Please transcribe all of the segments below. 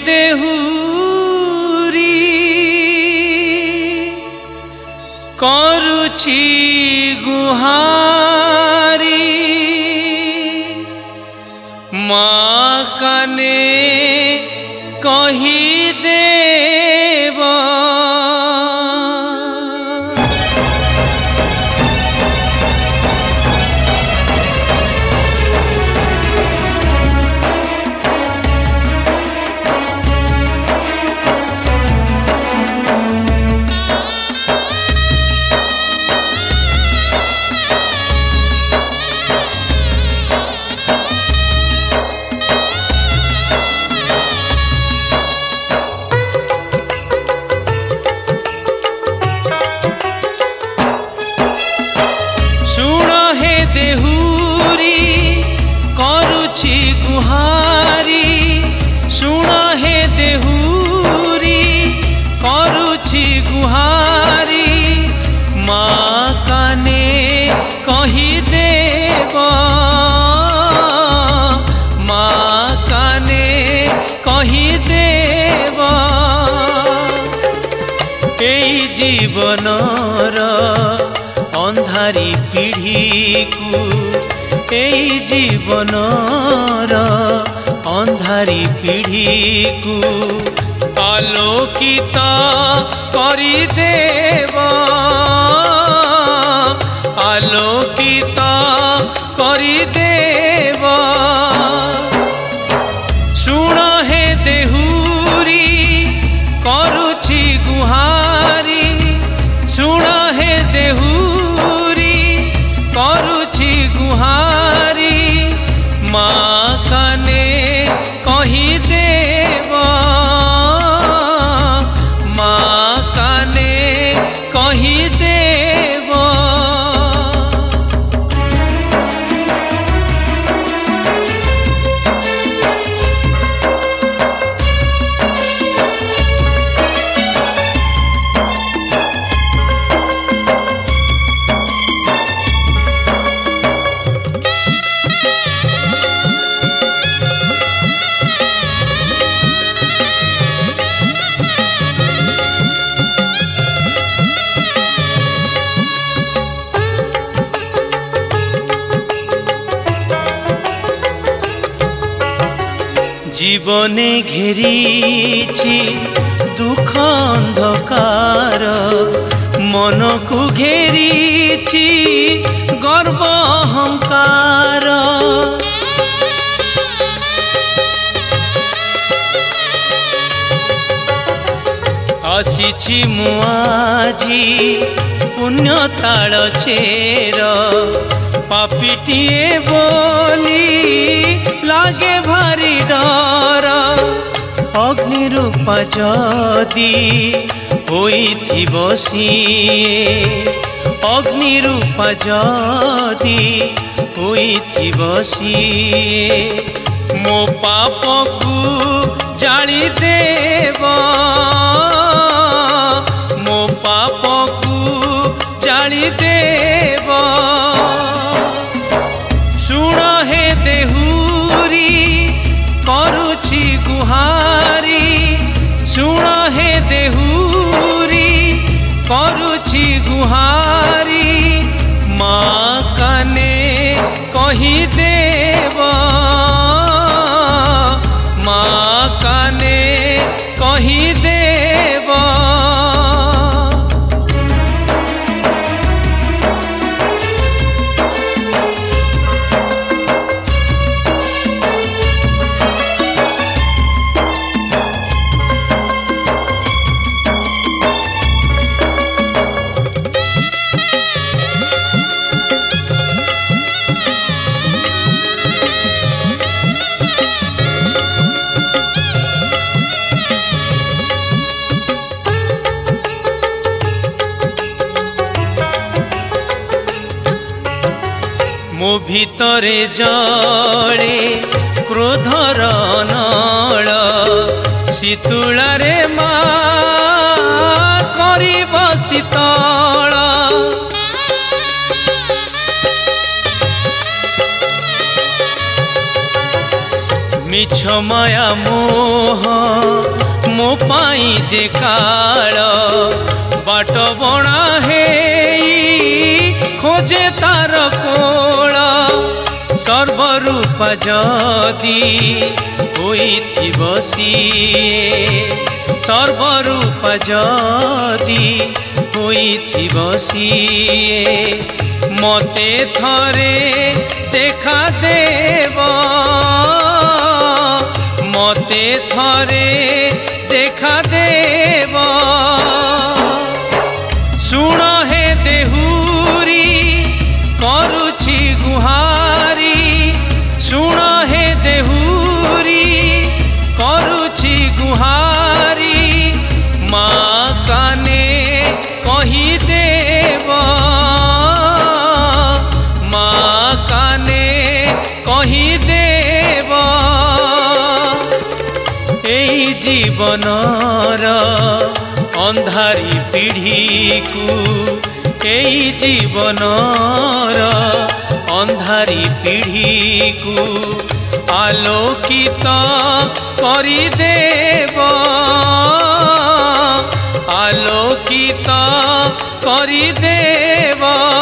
देहुरी करुछि गुहारी माँ काने कही देव देहुरी करुछि गुहारी सुन हे देहुरी करुछि गुहारी माँ काने कही देव माँ काने कही देव एई जीवनर अंधारी पीढ़ी को एई जीवनर अंधारी पीढ़ी को आलोकित करी देव आलोकित करी देव सुन हे देहुरी करुछि गुहारी सुन हे देहुरी करुछि गुहारी माँ काने कही देव माँ काने कही देव जीवने घेरीछि दुख अंधकार मन को घेरीछि गर्व अहंकार आसीछि मु आजी पुण्य ताल चेर पापीटिए बोली लागे भारी डर अग्नि रूपा जदि होइथिबो सिए अग्नि रूपा जदि होइथिबो सिए मो पाप को जाली देव मो पाप को जाली देव सुन हे देहुरी करुछि गुहारी सुन हे देहुरी करुछि गुहारी माँ काने कही देव माँ काने कही देव मो भितरे जळे क्रोधर नळ शीतुलारे माँ करिब शीतल मिछ माया मोह मो पाई जे काल बाट बणा हे खोजे तार कोल सर्वरूप जदि होइथिब सिए सर्वरूप जदि होइथिब सिए मते थरे देखा देव मते थरे देखा देव सुण हे देहुरी करुछि गुहारी सुण हे देहुरी करुछि गुहारी माँ काने कही देव माँ काने कही देव एई जीवनर अंधारी पीढ़ी को एई जीवनर अंधारी पीढ़ी को आलोकित करि देव आलोकित करि देव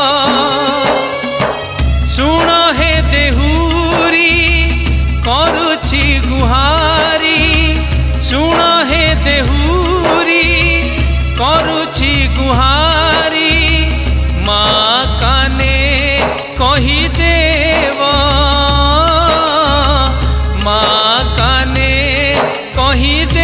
सुण हे देहुरी करुछि गुहारी सुण हे देहुरी करुछि गुहारी माँ काने कही देव माँ काने कही देव।